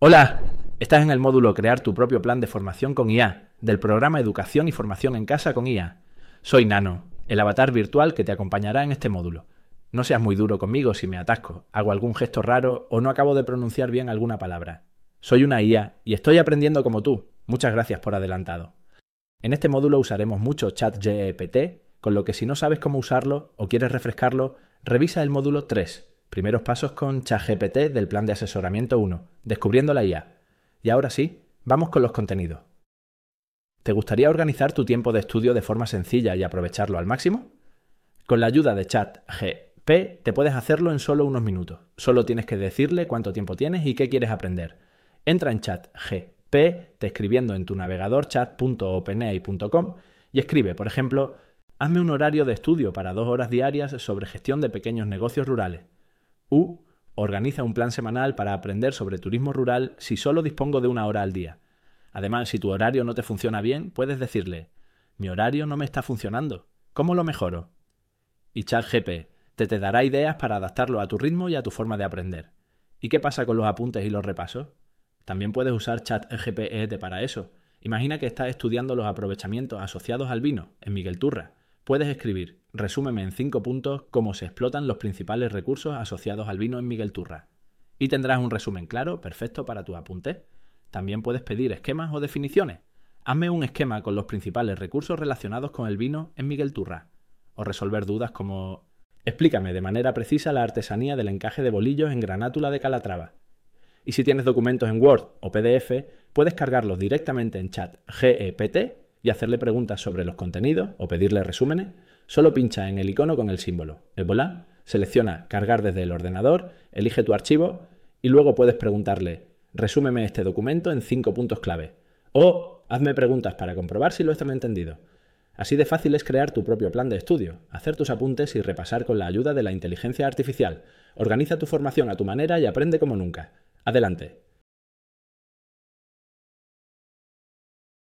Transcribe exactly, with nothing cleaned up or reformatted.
Hola, estás en el módulo Crear tu propio plan de formación con I A, del programa Educación y Formación en Casa con I A. Soy Nano, el avatar virtual que te acompañará en este módulo. No seas muy duro conmigo si me atasco, hago algún gesto raro o no acabo de pronunciar bien alguna palabra. Soy una I A y estoy aprendiendo como tú. Muchas gracias por adelantado. En este módulo usaremos mucho ChatGPT, con lo que si no sabes cómo usarlo o quieres refrescarlo, revisa el módulo tres. Primeros pasos con ChatGPT del plan de asesoramiento uno, descubriendo la I A. Y ahora sí, vamos con los contenidos. ¿Te gustaría organizar tu tiempo de estudio de forma sencilla y aprovecharlo al máximo? Con la ayuda de ChatGPT te puedes hacerlo en solo unos minutos. Solo tienes que decirle cuánto tiempo tienes y qué quieres aprender. Entra en ChatGPT escribiendo en tu navegador chat punto openai punto com y escribe, por ejemplo, hazme un horario de estudio para dos horas diarias sobre gestión de pequeños negocios rurales. U. Organiza un plan semanal para aprender sobre turismo rural si solo dispongo de una hora al día. Además, si tu horario no te funciona bien, puedes decirle, mi horario no me está funcionando, ¿cómo lo mejoro? Y ChatGPT te, te dará ideas para adaptarlo a tu ritmo y a tu forma de aprender. ¿Y qué pasa con los apuntes y los repasos? También puedes usar ChatGPT para eso. Imagina que estás estudiando los aprovechamientos asociados al vino en Miguel Turra. Puedes escribir, resúmeme en cinco puntos cómo se explotan los principales recursos asociados al vino en Miguel Turra. Y tendrás un resumen claro, perfecto para tus apuntes. También puedes pedir esquemas o definiciones. Hazme un esquema con los principales recursos relacionados con el vino en Miguel Turra. O resolver dudas como, explícame de manera precisa la artesanía del encaje de bolillos en granátula de Calatrava. Y si tienes documentos en Word o P D F, puedes cargarlos directamente en ChatGPT y hacerle preguntas sobre los contenidos o pedirle resúmenes. Solo pincha en el icono con el símbolo. Et voilà, selecciona Cargar desde el ordenador, elige tu archivo y luego puedes preguntarle, resúmeme este documento en cinco puntos clave. O hazme preguntas para comprobar si lo he entendido. Así de fácil es crear tu propio plan de estudio, hacer tus apuntes y repasar con la ayuda de la inteligencia artificial. Organiza tu formación a tu manera y aprende como nunca. Adelante.